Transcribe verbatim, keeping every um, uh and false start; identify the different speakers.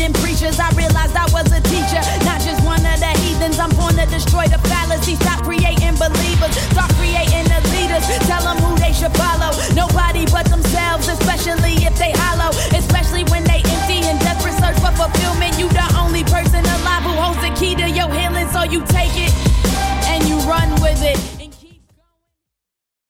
Speaker 1: listening preachers. I realized I was a teacher, not just one of the heathens. I'm born to destroy the fallacy. Stop